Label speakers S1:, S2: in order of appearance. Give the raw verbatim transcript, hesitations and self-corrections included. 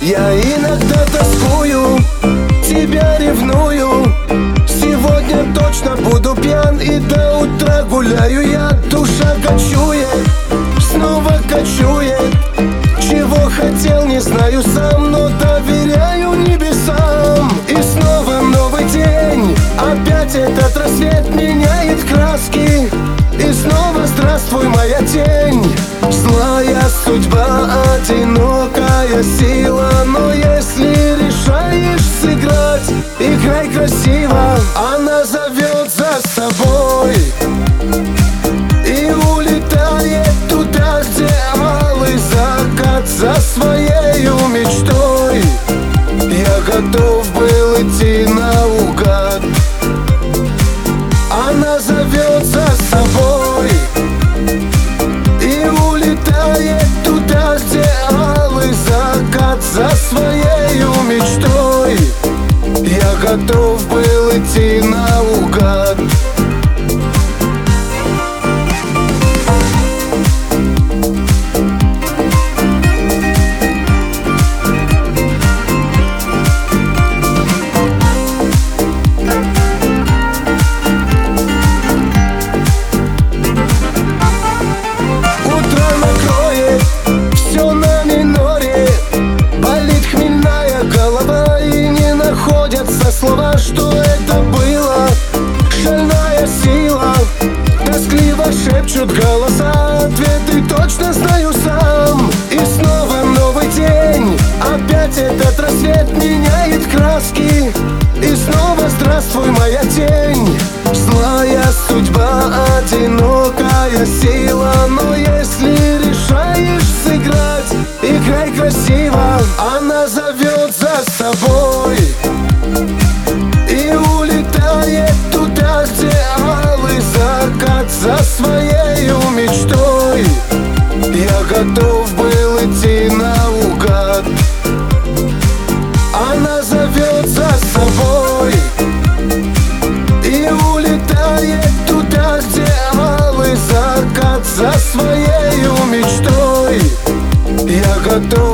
S1: Я иногда тоскую, тебя ревную. Сегодня точно буду пьян и до утра гуляю я. Душа кочует, снова кочует. Чего хотел, не знаю сам, но доверяю небесам. И снова новый день, опять этот рассвет меняет краски. И снова здравствуй, моя тень. Злая судьба, одинокая сила. Но если решаешь сыграть, играй красиво. Она зовет за собой и улетает туда, где алый закат. За своею мечтой я готов был идти наугад. Она зовет за собой и улетает туда, где алый закат. За своею мечтой я готов был идти наугад. Слова, что это было, шальная сила. Тоскливо шепчут голоса, ответы точно знаю сам. И снова новый день, опять этот рассвет меняет краски. И снова здравствуй, моя тень. Злая судьба, одинокая сила. Но если решаешь сыграть, играй красиво. Она зовет за собой и улетает туда, где алый закат. За своею мечтой я готов был идти наугад. Она зовет за собой и улетает туда, где алый закат. За своею мечтой я готов